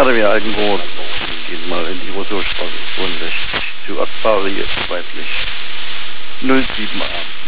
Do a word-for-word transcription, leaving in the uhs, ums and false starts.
Gerade wir Altenbrot gehen mal in die Rousseau-Straße zweiundsechzig zu Aquarius weiblich null sieben a.